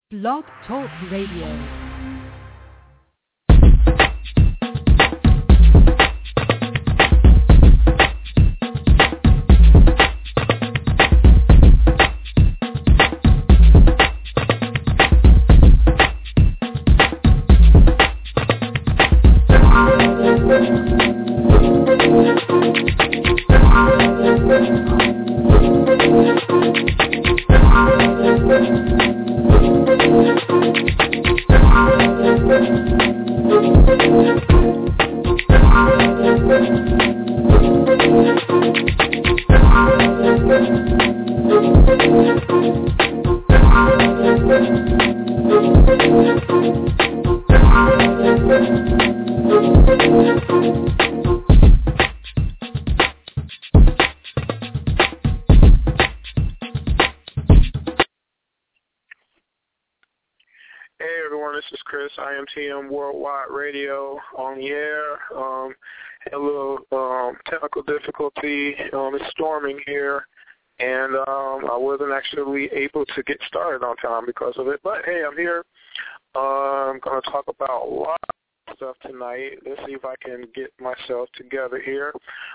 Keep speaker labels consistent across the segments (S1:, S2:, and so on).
S1: Blog Talk Radio.
S2: IMTM Worldwide Radio on the air. Had a little technical difficulty. It's storming here, and I wasn't actually able to get started on time because of it. But, hey, I'm here. I'm going to talk about a lot of stuff tonight. Let's see if I can get myself together here.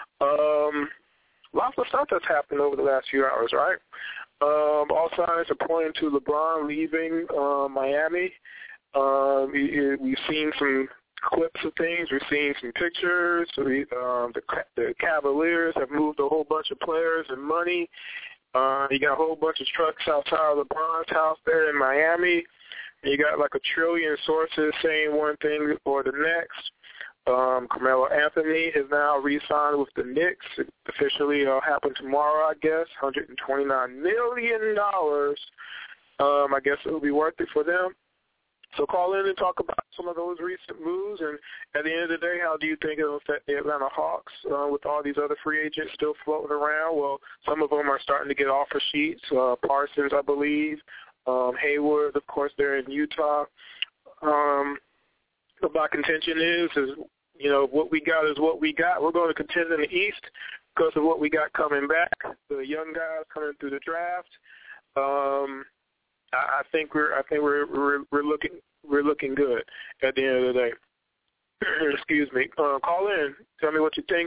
S2: Lots of stuff that's happened over the last few hours, right? All signs are pointing to LeBron leaving Miami. We've seen some clips of things. We've seen some pictures. The Cavaliers have moved a whole bunch of players and money. You got a whole bunch of trucks outside of LeBron's house there in Miami. You got like 1 trillion sources saying one thing or the next. Carmelo Anthony has now re-signed with the Knicks. It officially happened tomorrow, I guess. $129 million. I guess it will be worth it for them. So call in and talk about some of those recent moves, and at the end of the day, how do you think it will affect the Atlanta Hawks with all these other free agents still floating around? Well, some of them are starting to get offer sheets. Parsons, I believe. Hayward, of course, they're in Utah. What my contention is, you know, what we got is what we got. We're going to contend in the East because of what we got coming back, the young guys coming through the draft. I think we're looking good at the end of the day. Excuse me. Call in. Tell me what you think.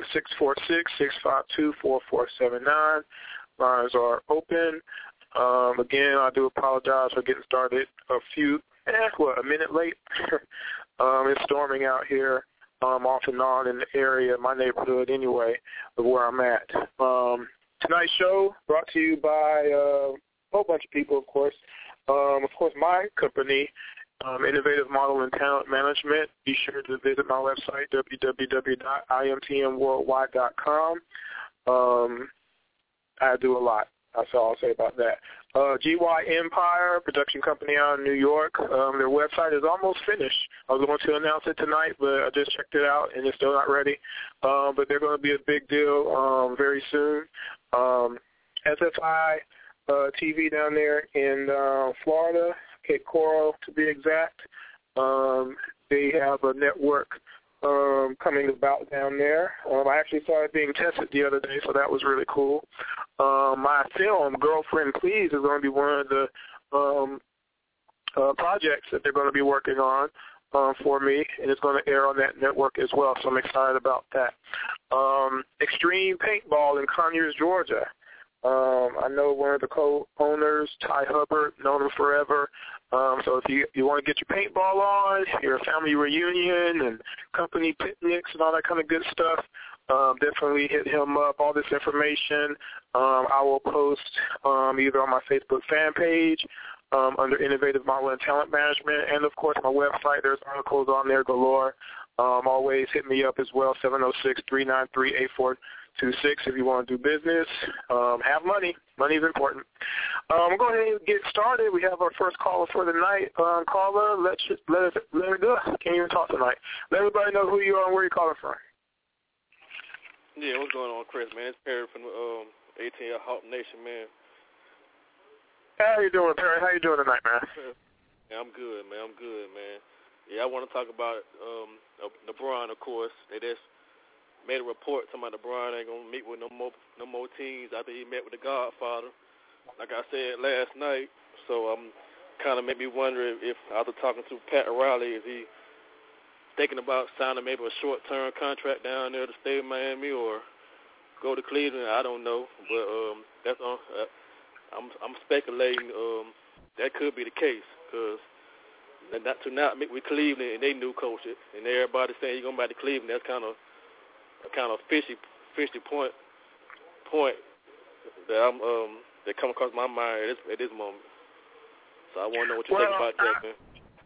S2: 646-652-4479. Lines are open. Again, I do apologize for getting started a minute late. It's storming out here, off and on in the area, my neighborhood anyway, of where I'm at. Tonight's show brought to you by a whole bunch of people, of course. My company, Innovative Model and Talent Management. Be sure to visit my website, www.imtmworldwide.com. I do a lot. That's all I'll say about that. GY Empire, production company out in New York. Their website is almost finished. I was going to announce it tonight, but I just checked it out, and it's still not ready. But they're going to be a big deal very soon. SFI TV down there in Florida, Cape Coral to be exact. They have a network coming about down there. I actually saw it being tested the other day, so that was really cool. My film, Girlfriend Please, is going to be one of the projects that they're going to be working on for me, and it's going to air on that network as well, so I'm excited about that. Extreme Paintball in Conyers, Georgia. I know one of the co-owners, Ty Hubbard, known him forever. So if you want to get your paintball on, your family reunion and company picnics and all that kind of good stuff, definitely hit him up. All this information I will post either on my Facebook fan page under Innovative Model and Talent Management, and, of course, my website. There's articles on there galore. Always hit me up as well, 706-393-8426 if you want to do business. Have money. Money is important. We're going to go ahead and get started. We have our first caller for the night. Caller, let her go. Can't even talk tonight. Let everybody know who you are and where you're calling from.
S3: Yeah, what's going on, Chris, man? It's Perry from the 18 Hawk Nation, man.
S2: How you doing, Perry? How you doing tonight, man?
S3: Yeah, I'm good, man. Yeah, I want to talk about LeBron, of course. They just made a report talking about LeBron ain't gonna meet with no more teams after he met with the Godfather, like I said last night. So kind of made me wonder if after talking to Pat Riley, is he thinking about signing maybe a short-term contract down there to stay in Miami or go to Cleveland? I don't know, but that's on. I'm speculating that could be the case because not meet with Cleveland and they new coach it, and everybody saying he's going back to Cleveland. That's kind of fishy point that that come across my mind at this moment. So I want to know what you think about that, man.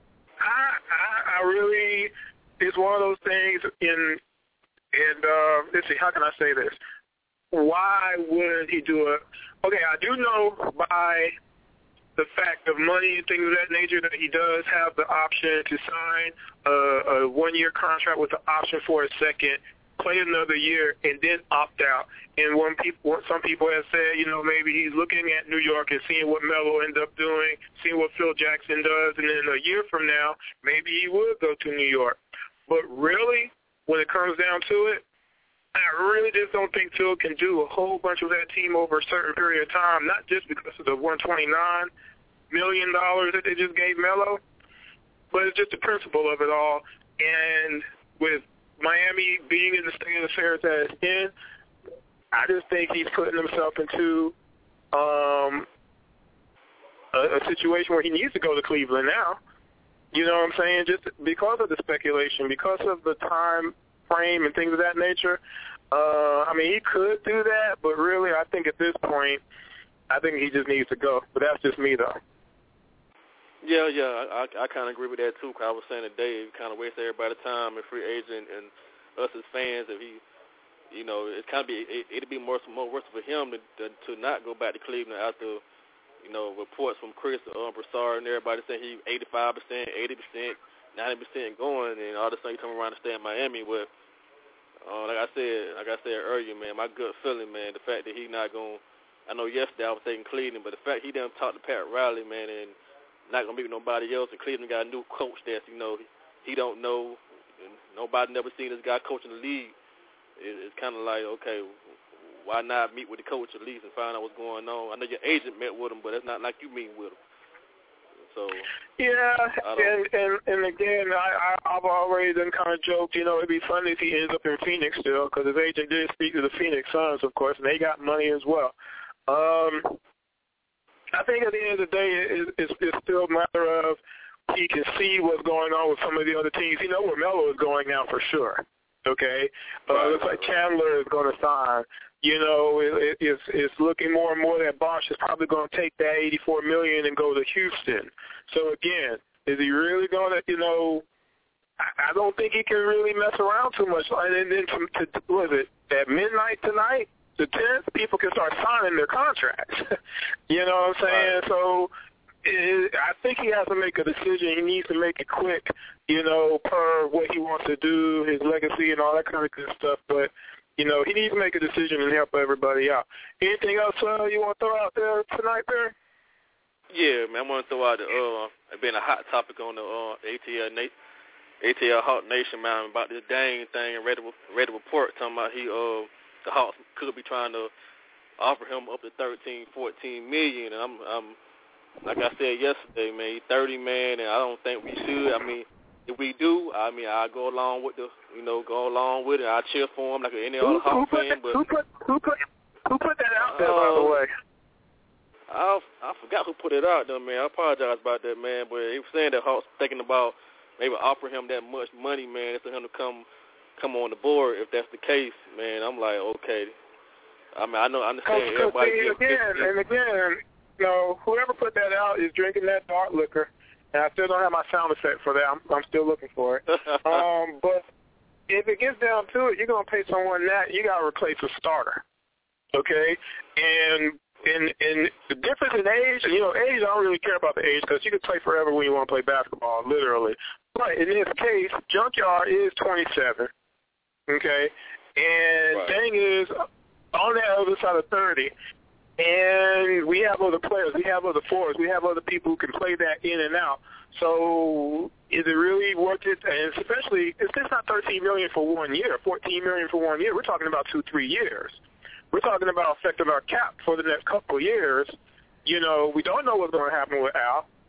S2: I really, it's one of those things let's see, how can I say this? Why wouldn't he do it? Okay, I do know by the fact of money and things of that nature that he does have the option to sign a one-year contract with the option for a second, play another year, and then opt out. And some people have said, maybe he's looking at New York and seeing what Melo ends up doing, seeing what Phil Jackson does, and then a year from now, maybe he would go to New York. But really, when it comes down to it, I really just don't think Phil can do a whole bunch of that team over a certain period of time, not just because of the $129 million that they just gave Melo, but it's just the principle of it all. And with Miami being in the state of affairs that it's in, I just think he's putting himself into a situation where he needs to go to Cleveland now. You know what I'm saying? Just because of the speculation, because of the time frame and things of that nature. He could do that, but really I think at this point, I think he just needs to go. But that's just me, though.
S3: Yeah, I kind of agree with that, too, because I was saying today, it kind of wastes everybody's time and free agent and us as fans if he, it kind of it'd be more worse for him to not go back to Cleveland after, reports from Chris Broussard and everybody saying he 85%, 80%, 90% going, and all of a sudden he come around to stay in Miami. But like I said earlier, man, my gut feeling, man, the fact that he not going. I know yesterday I was taking Cleveland, but the fact he didn't talk to Pat Riley, man, and not gonna meet with nobody else, and Cleveland got a new coach that's he don't know, and nobody never seen this guy coaching the league. It's kind of like, okay, why not meet with the coach at least and find out what's going on? I know your agent met with him, but it's not like you meet with him. So
S2: yeah, and again, I've already done kind of joked, it'd be funny if he ends up in Phoenix still, because his agent did speak to the Phoenix Suns, of course, and they got money as well. I think at the end of the day, it's still a matter of he can see what's going on with some of the other teams. He knows where Melo is going now for sure. Okay, looks like Chandler is going to sign. It's looking more and more that Bosh is probably going to take that $84 million and go to Houston. So again, is he really going to? I don't think he can really mess around too much. And then at midnight tonight, the 10th, people can start signing their contracts. You know what I'm saying?
S3: Right.
S2: So I think he has to make a decision. He needs to make it quick, per what he wants to do, his legacy and all that kind of good stuff. But, he needs to make a decision and help everybody out. Anything else you want to throw out there tonight, Barry?
S3: Yeah, man, I want to throw out it being a hot topic on the ATL Hawk Nation, man, about this Dame thing and read a report talking about the Hawks could be trying to offer him up to $13-14 million, and I'm like I said yesterday, man, he's 30, man, and I don't think we should. If we do, I go along with it. I cheer for him like any other Hawks fan. But
S2: who put that out there, by the way?
S3: I forgot who put it out there, man. I apologize about that, man. But he was saying that Hawks thinking about maybe offering him that much money, man, for him to come on the board. If that's the case, man, I'm like, okay. I understand everybody.
S2: Again, whoever put that out is drinking that dark liquor, and I still don't have my sound effect for that. I'm still looking for it. But if it gets down to it, you're gonna pay someone that, you gotta replace a starter, okay? And the difference in age, age, I don't really care about the age because you can play forever when you want to play basketball, literally. But in this case, Junkyard is 27, okay? And
S3: right.
S2: Dang is on that other side of 30. And we have other players. We have other forwards. We have other people who can play that in and out. So is it really worth it? And especially, it's just not $13 million for 1 year, $14 million for 1 year. We're talking about 2-3 years. We're talking about affecting our cap for the next couple of years. We don't know what's going to happen with Al.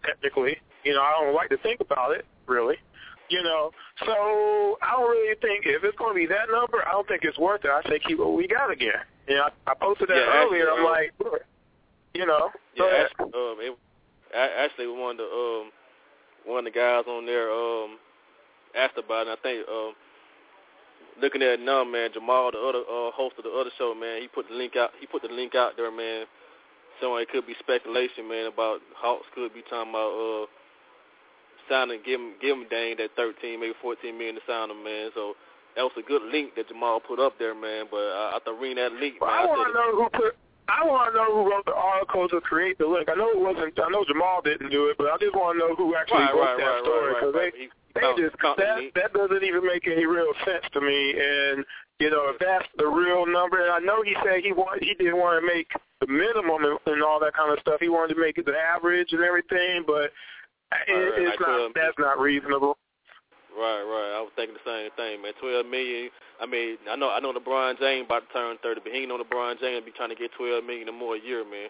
S2: technically. You know, I don't like to think about it, really. You know, so I don't really think if it's going to be that number, I don't think it's worth it. I say keep what we got again. You know, I posted that earlier. I'm like, you know.
S3: Yeah, actually, one of the guys on there asked about it. I think looking at it now, man, Jamal, the other host of the other show, man, he put the link out there, man, showing it could be speculation, man, about Hawks could be talking about signing, give him Dane that 13, maybe 14 million to sign him, man. So that was a good link that Jamal put up there, man. But after reading that link, man,
S2: I want to know who wrote the article to create the link. I know Jamal didn't do it, but I just want to know who actually wrote that story, because that doesn't even make any real sense to me. And you know, if that's the real number, and I know he said he didn't want to make the minimum and all that kind of stuff. He wanted to make it the average and everything, but that's not reasonable.
S3: Right. I was thinking the same thing, man. 12 million. I mean, I know LeBron James about to turn 30, but he ain't know LeBron James be trying to get 12 million or more a year, man.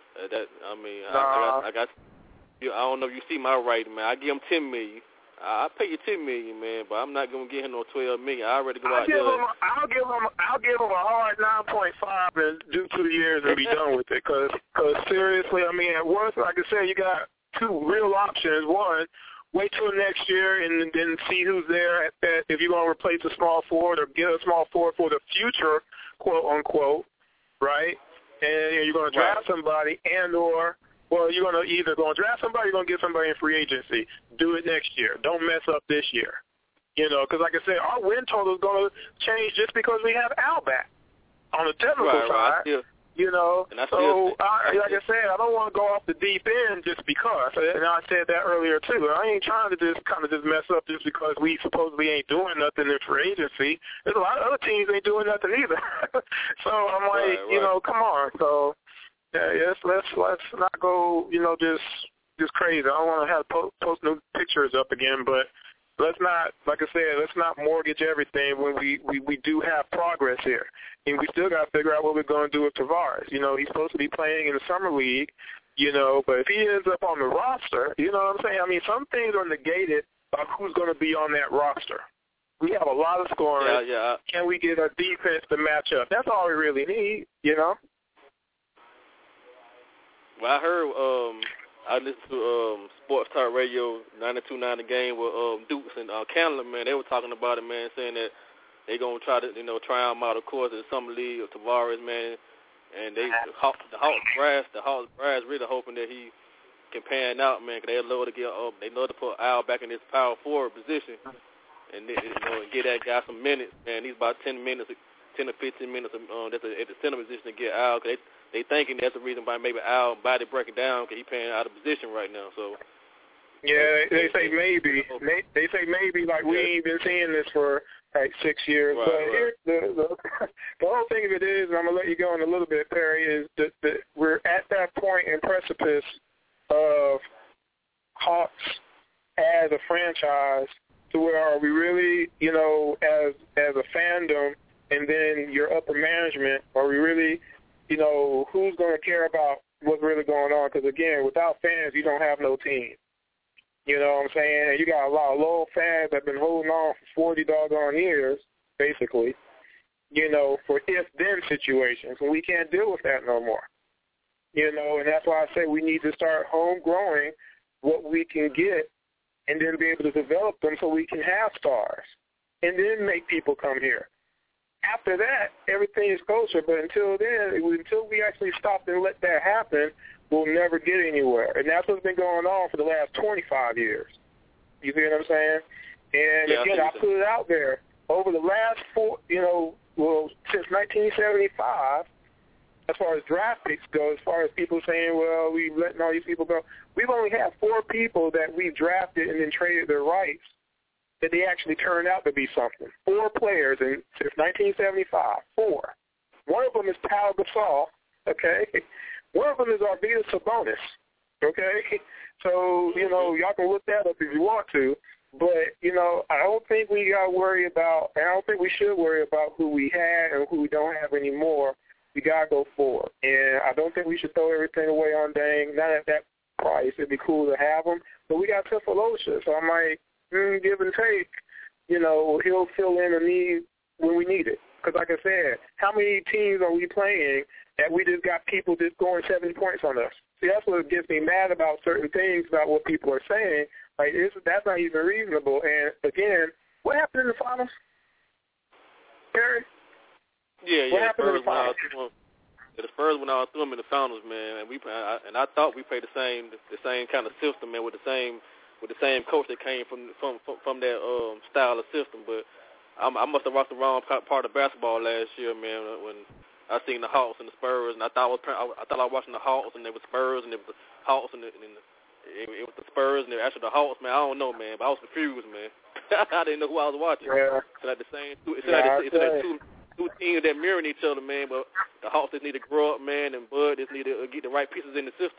S3: I don't know if you see my writing, man. I give him 10 million. I pay you 10 million, man, but I'm not gonna give him no 12 million. I already go out there.
S2: I'll give him a hard 9.5 and do 2 years and be done with it. Cause seriously, I mean, at worst, like I said, you got two real options. One, wait till next year and then see who's there if you're going to replace a small forward or get a small forward for the future, quote unquote, right? And you're going to draft somebody you're going to either draft somebody or you're going to get somebody in free agency. Do it next year. Don't mess up this year. You know, because like I said, our win total is going to change just because we have Al back on the technical side. You know, so like I said, I don't want to go off the deep end just because. And I said that earlier too. I ain't trying to just mess up just because we supposedly ain't doing nothing in free agency. There's a lot of other teams ain't doing nothing either. So I'm like, you know, come on. So let's not go, you know, just crazy. I don't want to have post new pictures up again, but let's not, like I said, let's not mortgage everything when we do have progress here. And we still got to figure out what we're going to do with Tavares. You know, he's supposed to be playing in the summer league, you know, but if he ends up on the roster, you know what I'm saying? I mean, some things are negated by who's going to be on that roster. We have a lot of scoring.
S3: Yeah.
S2: Can we get our defense to match up? That's all we really need, you know?
S3: Well, I heard I listened to Sports Talk Radio 92.9 The Game with Dukes and Canada, man. They were talking about it, man, saying that they're going to try to, you know, try him out, of course, in the summer league of Tavares, man. And the Hawks brass really hoping that he can pan out, man, because they love to put Al back in his power forward position and, you know, and get that guy some minutes, man. He's about 10 to 15 minutes at the center position to get Al, because they thinking that's the reason why maybe Al body breaking down because he's paying out of position right now. So
S2: yeah, they say maybe. They say maybe, like we ain't been seeing this for like 6 years. But here, the whole thing of it is, and I'm gonna let you go in a little bit, Perry, is that we're at that point and precipice of Hawks as a franchise to where are we really, you know, as a fandom, and then your upper management, are we really, you know, who's going to care about what's really going on? Because, again, without fans, you don't have no team. You know what I'm saying? And you got a lot of loyal fans that have been holding on for 40 doggone years, basically, you know, for if-then situations. And we can't deal with that no more. You know, and that's why I say we need to start home-growing what we can get and then be able to develop them so we can have stars and then make people come here. After that, everything is kosher, but until then, until we actually stop and let that happen, we'll never get anywhere. And that's what's been going on for the last 25 years. You see what I'm saying? And, again, I put it out there. Over the last since 1975, as far as draft picks go, as far as people saying, well, we're letting all these people go, we've only had 4 people that we've drafted and then traded their rights that they actually turned out to be something. 4 players since 1975. 4. One of them is Pau Gasol, okay? One of them is Arvydas Sabonis, okay? So, you know, y'all can look that up if you want to. But, you know, I don't think we got to worry about, and I don't think we should worry about who we had and who we don't have anymore. We got to go forward. And I don't think we should throw everything away on Dang. Not at that price. It'd be cool to have him. But we got Tifalosha, so I'm like, give and take. You know, he'll fill in a need when we need it. Because like I said, how many teams are we playing that we just got people just scoring 70 points on us? See, that's what gets me mad about certain things about what people are saying. Like, that's not even reasonable. And, again, what happened in the finals? Perry? What happened in the finals?
S3: The Spurs went out through them in the finals, man, and I thought we played the same kind of system, man, with the same coach that came from that style of system. But I must have watched the wrong part of basketball last year, man, when I seen the Hawks and the Spurs, and I thought I was watching the Hawks and it was Spurs, and it was the Hawks and it was the Spurs and it was actually the Hawks, man. I don't know, man, but I was confused, man. I didn't know who I was watching.
S2: Yeah.
S3: It's like the same. It's like two teams that mirroring each other, man. But the Hawks just need to grow up, man, and Bud just need to get the right pieces in the system.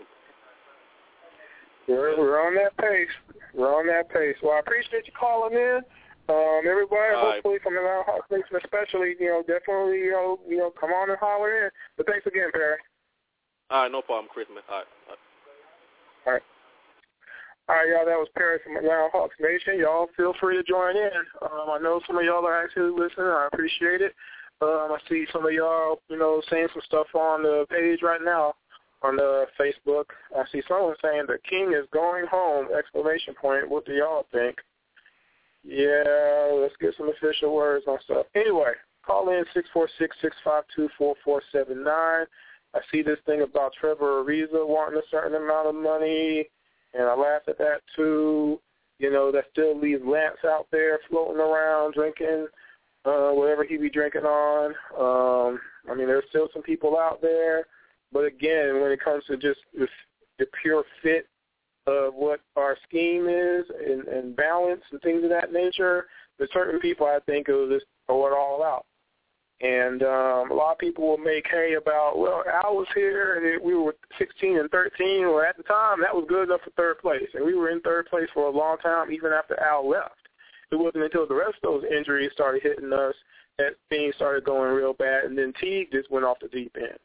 S2: We're on that pace. Well, I appreciate you calling in. Everybody, hopefully from the Atlanta Hawks Nation especially, definitely, come on and holler in. But thanks again, Perry.
S3: All right, no problem, Chris, man. All right.
S2: All right, y'all, that was Perry from Atlanta Hawks Nation. Y'all feel free to join in. I know some of y'all are actually listening. I appreciate it. I see some of y'all, saying some stuff on the page right now on the Facebook. I see someone saying the king is going home, ! What do y'all think? Yeah, let's get some official words on stuff. Anyway, call in 646-652-4479. I see this thing about Trevor Ariza wanting a certain amount of money, and I laugh at that too. That still leaves Lance out there floating around drinking whatever he be drinking on. There's still some people out there. But again, when it comes to just the pure fit of what our scheme is and balance and things of that nature, there's certain people I think will just throw it all out. And a lot of people will make hay about, well, Al was here and we were 16 and 13. Well, at the time, that was good enough for third place. And we were in third place for a long time, even after Al left. It wasn't until the rest of those injuries started hitting us that things started going real bad, and then Teague just went off the deep end.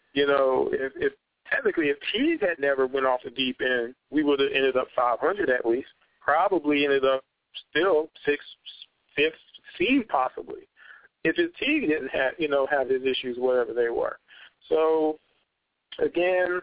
S2: If Teague had never went off the deep end, we would have ended up 500 at least. Probably ended up still 6th, 5th seed possibly. If Teague didn't have his issues, whatever they were. So, again,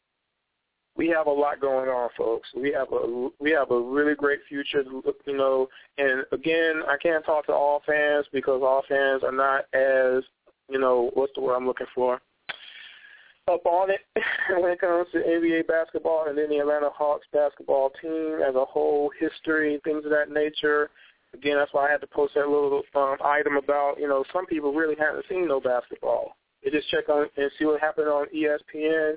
S2: we have a lot going on, folks. We have a really great future, and again, I can't talk to all fans because all fans are not as, what's the word I'm looking for, up on it when it comes to NBA basketball and then the Atlanta Hawks basketball team as a whole, history, things of that nature. Again, that's why I had to post that little item about, some people really haven't seen no basketball. They just check on and see what happened on ESPN,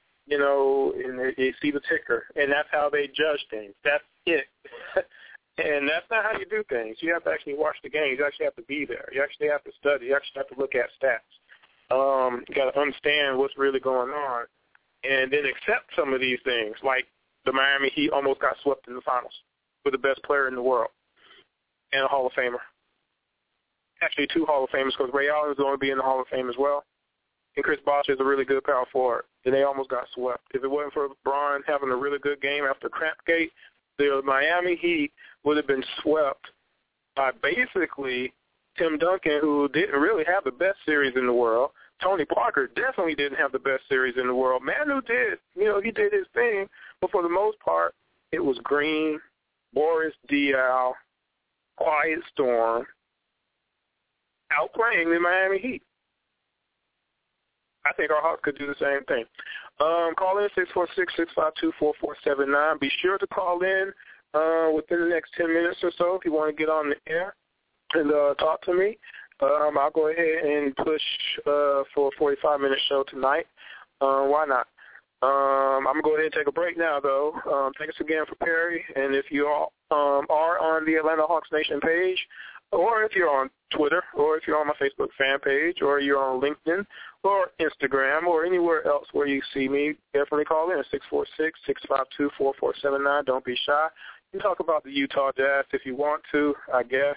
S2: and they see the ticker, and that's how they judge things. That's it. And that's not how you do things. You have to actually watch the games. You actually have to be there. You actually have to study. You actually have to look at stats. You got to understand what's really going on and then accept some of these things, like the Miami Heat almost got swept in the finals with the best player in the world and a Hall of Famer. Actually, 2 Hall of Famers because Ray Allen is going to be in the Hall of Fame as well. And Chris Bosh is a really good power forward, and they almost got swept. If it wasn't for LeBron having a really good game after Crampgate, the Miami Heat would have been swept by basically Tim Duncan, who didn't really have the best series in the world. Tony Parker definitely didn't have the best series in the world. Manu did. He did his thing. But for the most part, it was Green, Boris Diaw, Quiet Storm, outplaying the Miami Heat. I think our Hawks could do the same thing. Call in 646-652-4479. Be sure to call in within the next 10 minutes or so if you want to get on the air and talk to me. I'll go ahead and push for a 45-minute show tonight. Why not? I'm going to go ahead and take a break now, though. Thanks again for Perry. And if you all are on the Atlanta Hawks Nation page, or if you're on Twitter, or if you're on my Facebook fan page, or you're on LinkedIn, or Instagram, or anywhere else where you see me, definitely call in at 646-652-4479. Don't be shy. You can talk about the Utah Jazz if you want to, I guess.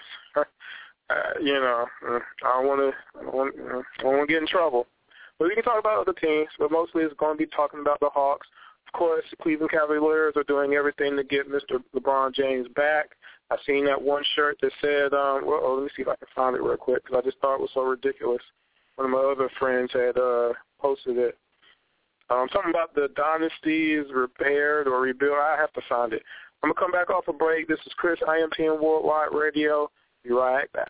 S2: I don't want to get in trouble. But we can talk about other teams, but mostly it's going to be talking about the Hawks. Of course, the Cleveland Cavaliers are doing everything to get Mr. LeBron James back. I seen that one shirt that said, let me see if I can find it real quick because I just thought it was so ridiculous. One of my other friends had posted it. Something about the dynasty is repaired or rebuilt. I have to find it. I'm going to come back off a break. This is Chris, IMTN Worldwide Radio. Be right back.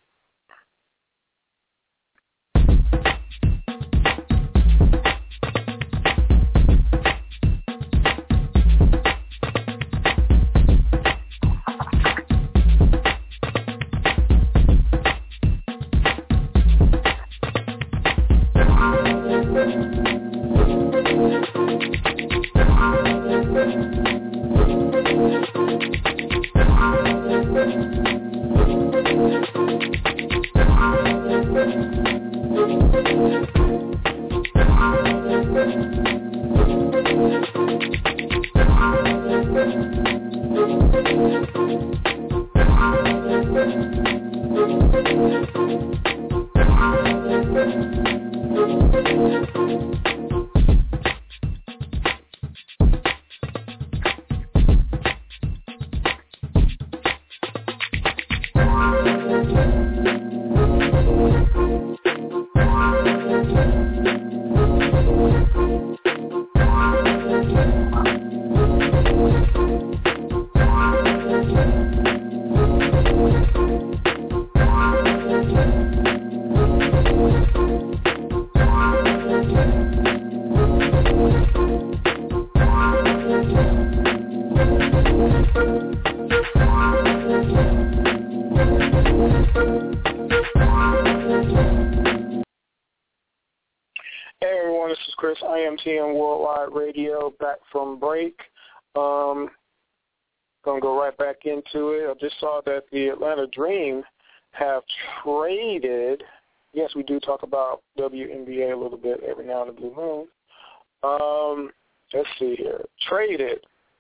S2: IMTN Worldwide Radio, back from break. Going to go right back into it. I just saw that the Atlanta Dream have traded. Yes, we do talk about WNBA a little bit every now and then, Blue Moon. Let's see here. Traded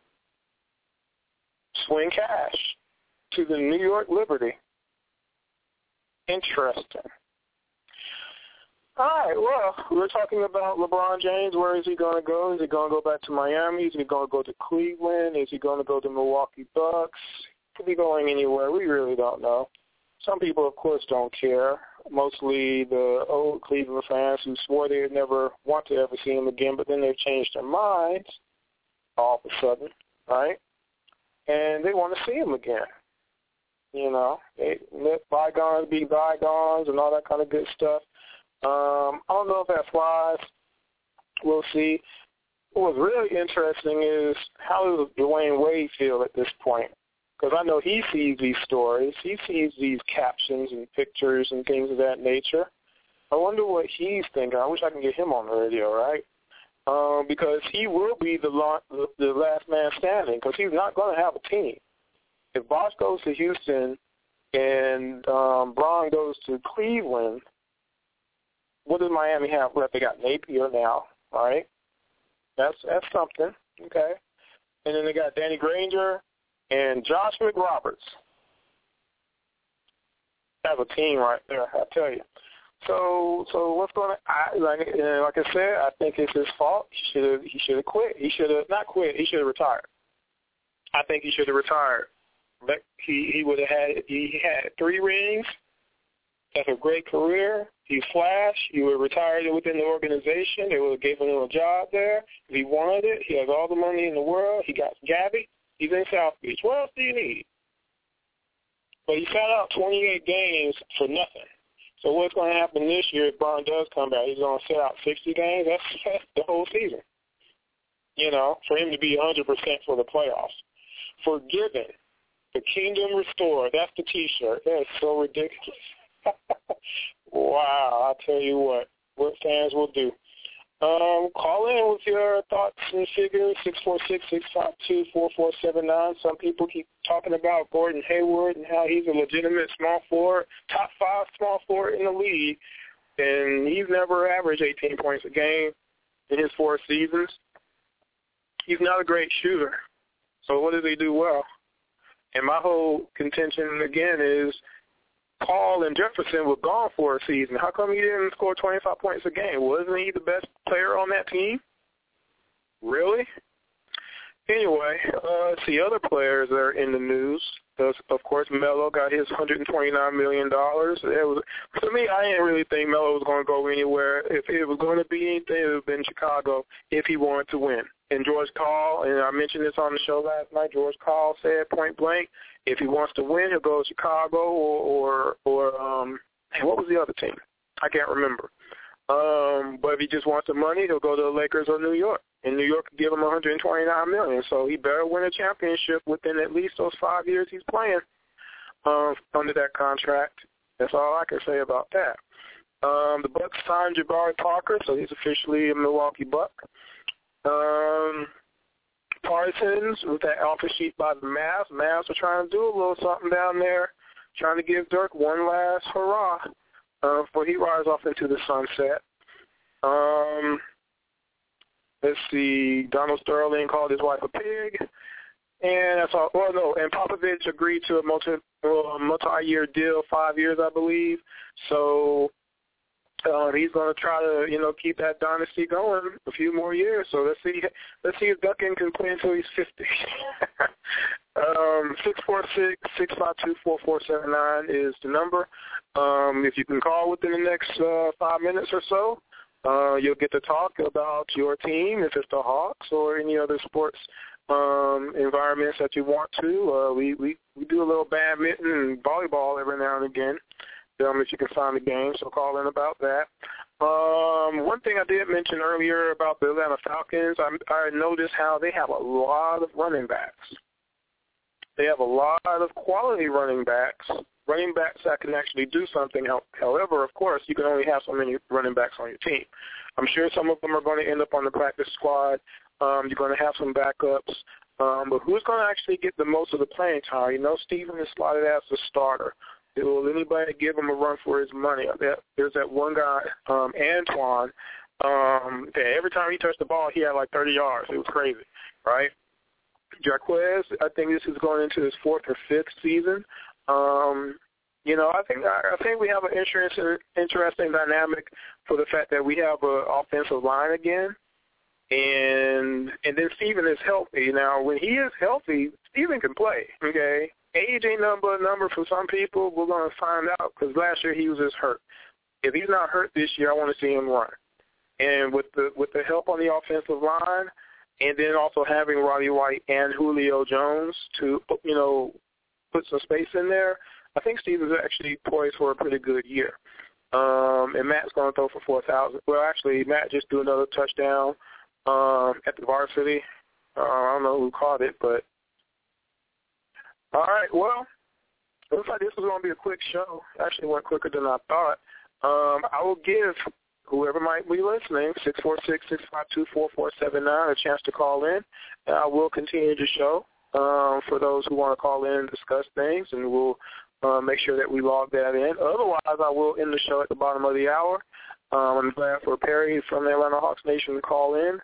S2: Swing Cash to the New York Liberty. Interesting. All right, well, we're talking about LeBron James. Where is he going to go? Is he going to go back to Miami? Is he going to go to Cleveland? Is he going to go to Milwaukee Bucks? Could be going anywhere. We really don't know. Some people, of course, don't care, mostly the old Cleveland fans who swore they would never want to ever see him again, but then they've changed their minds all of a sudden, right? And they want to see him again. You know, they let bygones be bygones and all that kind of good stuff. I don't know if that flies. We'll see. What's really interesting is how does Dwayne Wade feel at this point? Because I know he sees these stories. He sees these captions and pictures and things of that nature. I wonder what he's thinking. I wish I could get him on the radio, right? Because he will be the last man standing because he's not going to have a team. If Bosh goes to Houston and Braun goes to Cleveland, what does Miami have left? They got Napier now, all right? That's something, okay? And then they got Danny Granger and Josh McRoberts. That's a team right there, I tell you. So what's going to like I said, I think it's his fault. He should have quit. He should have not quit. He should have retired. I think he should have retired. But he would have had 3 rings. That's a great career. He's flashed. He would have retired within the organization. They would have given him a job there. If he wanted it, he has all the money in the world. He got Gabby. He's in South Beach. What else do you need? But he sat out 28 games for nothing. So what's going to happen this year if Braun does come back? He's going to sit out 60 games? That's the whole season, you know, for him to be 100% for the playoffs. Forgiven. The kingdom restored. That's the T-shirt. That's so ridiculous. Wow, I tell you what fans will do. Call in with your thoughts and figures, 646-652-4479. Some people keep talking about Gordon Hayward and how he's a legitimate small forward, top 5 small forward in the league, and he's never averaged 18 points a game in his 4 seasons. He's not a great shooter. So what does he do well? And my whole contention, again, is Paul and Jefferson were gone for a season. How come he didn't score 25 points a game? Wasn't he the best player on that team? Really? Anyway, see other players that are in the news. Of course, Melo got his $129 million. To me, I didn't really think Melo was going to go anywhere. If it was going to be anything, it would have been Chicago if he wanted to win. And George Karl, and I mentioned this on the show last night, George Karl said point blank, if he wants to win, he'll go to Chicago or what was the other team? I can't remember. But if he just wants the money, he'll go to the Lakers or New York. And New York could give him $129 million. So he better win a championship within at least those 5 years he's playing under that contract. That's all I can say about that. The Bucks signed Jabari Parker, so he's officially a Milwaukee Buck. Parsons with that offer sheet by the Mavs. Mavs are trying to do a little something down there, trying to give Dirk one last hurrah before he rides off into the sunset. Let's see, Donald Sterling called his wife a pig. And that's all. Well, no, and Popovich agreed to a multi-year deal, 5 years, I believe. So he's going to try to, keep that dynasty going a few more years. So let's see if Duncan can play until he's 50. 646-652-4479 is the number. If you can call within the next 5 minutes or so, you'll get to talk about your team, if it's the Hawks or any other sports environments that you want to. We do a little badminton and volleyball every now and again. If you can find the game, so call in about that. One thing I did mention earlier about the Atlanta Falcons, I noticed how they have a lot of running backs. They have a lot of quality running backs that can actually do something. However, of course, you can only have so many running backs on your team. I'm sure some of them are going to end up on the practice squad. You're going to have some backups. But who's going to actually get the most of the playing time? Steven is slotted as the starter. Will anybody give him a run for his money? There's that one guy, Antoine, that every time he touched the ball, he had like 30 yards. It was crazy, right? Jaquez, I think this is going into his 4th or 5th season. I think we have an interesting dynamic for the fact that we have an offensive line again, and then Steven is healthy. Now, when he is healthy, Steven can play. Okay, age ain't nothing but a number for some people. We're going to find out because last year he was just hurt. If he's not hurt this year, I want to see him run. And with the help on the offensive line, and then also having Roddy White and Julio Jones to put some space in there, I think Steve is actually poised for a pretty good year. And Matt's going to throw for 4,000. Well, actually, Matt just threw another touchdown at the varsity. I don't know who caught it, but all right. Well, it looks like this was going to be a quick show. Actually went quicker than I thought. I will give whoever might be listening, 646-652-4479, a chance to call in. And I will continue the show for those who want to call in and discuss things, and we'll make sure that we log that in. Otherwise, I will end the show at the bottom of the hour. I'm glad for Perry from the Atlanta Hawks Nation to call in.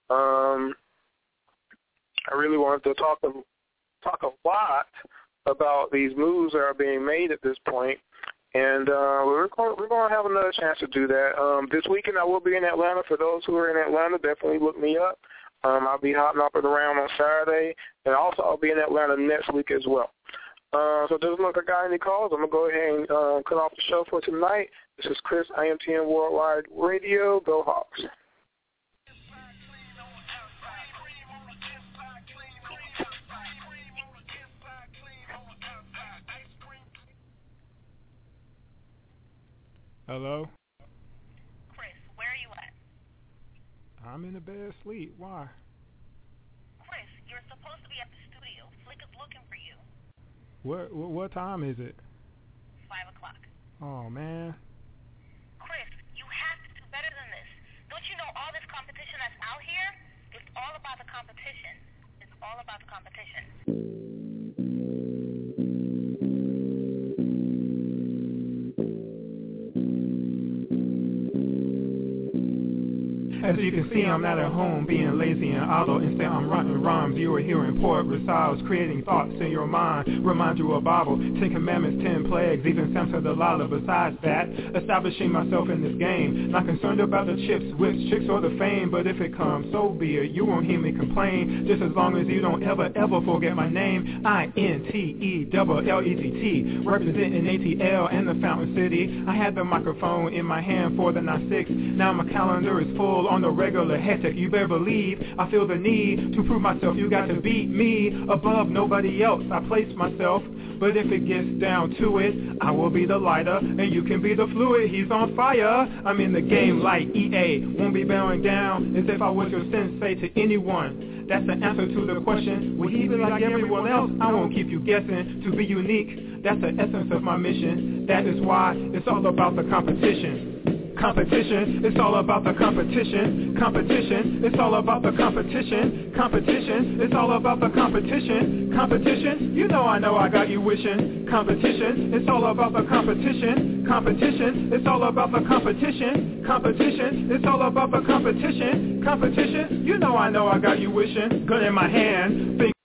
S2: I really wanted to talk a lot about these moves that are being made at this point. And we're going to have another chance to do that. This weekend I will be in Atlanta. For those who are in Atlanta, definitely look me up. I'll be hopping up and around on Saturday. And also I'll be in Atlanta next week as well. So it doesn't look like I got any calls. I'm going to go ahead and cut off the show for tonight. This is Chris, IMTN Worldwide Radio. Go Hawks.
S4: Hello?
S5: Chris, where are you at?
S4: I'm in a bed asleep. Why?
S5: Chris, you're supposed to be at the studio. Flick is looking for you.
S4: What time is it?
S5: 5 o'clock.
S4: Oh, man.
S5: Chris, you have to do better than this. Don't you know all this competition that's out here? It's all about the competition. It's all about the competition.
S4: As you can see, I'm not at home being lazy and idle. Instead, I'm writing rhymes you are hearing poet recitals, creating thoughts in your mind. Remind you of Bible, 10 Commandments, 10 plagues, even Samson Delilah. Besides that, establishing myself in this game. Not concerned about the chips, whips, chicks, or the fame. But if it comes, so be it. You won't hear me complain. Just as long as you don't ever forget my name. INTELLETT, representing ATL and the Fountain City. I had the microphone in my hand for the 9-6. Now my calendar is full on the regular hectic. You better believe I feel the need to prove myself. You got to beat me above nobody else. I place myself. But if it gets down to it, I will be the lighter, and you can be the fluid. He's on fire. I'm in the game like EA. Won't be bowing down as if I was your sensei to anyone. That's the answer to the question. Will he be like everyone else? I won't keep you guessing. To be unique, that's the essence of my mission. That is why it's all about the competition. Competition, it's all about the competition. Competition, it's all about the competition. Competition, it's all about the competition. Competition, you know I got you wishing. Competition, it's all about the competition. Competition, it's all about the competition. Competition, it's all about the competition. Competition, you know I got you wishing. Gun in my hand,